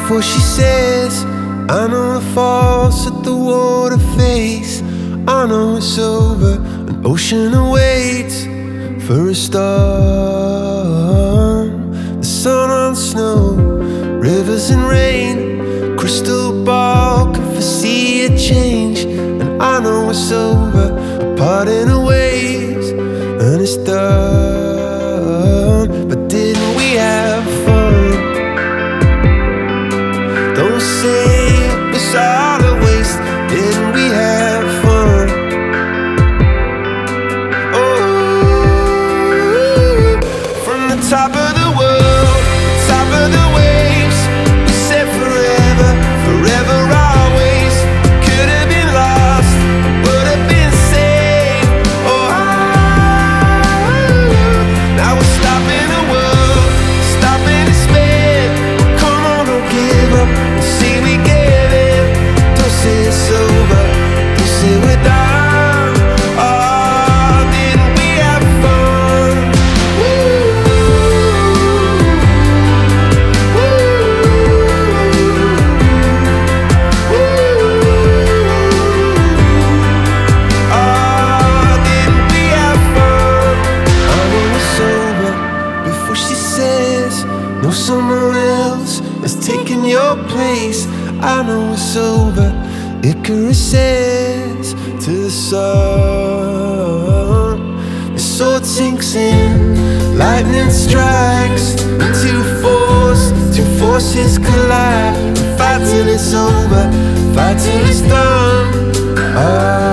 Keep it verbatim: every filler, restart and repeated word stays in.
before she says, I know the falls at the water face. I know it's over, an ocean awaits for a storm. The sun on snow, rivers and rain, crystal ball can foresee a change. And I know it's over, a parting of ways, and it's done. But didn't we have fun? Don't say it was all a waste. Didn't we have fun? Oh, from the top of the world, top of the waves, we said forever, forever always. Could have been lost, would have been saved. Oh, now we're stopping the world, stopping the spin. Come on, don't give up. See, we get it. Don't say it's over, don't say we're done. Oh, didn't we have fun? Woo, woo, woo. Oh, didn't we have fun? I know it's over before she says, no, someone else is taking your place. I know it's over, Icarus says to the sun. The sword sinks in, lightning strikes, two force, two forces collide. Fight till it's over, fight till it's done. Ah.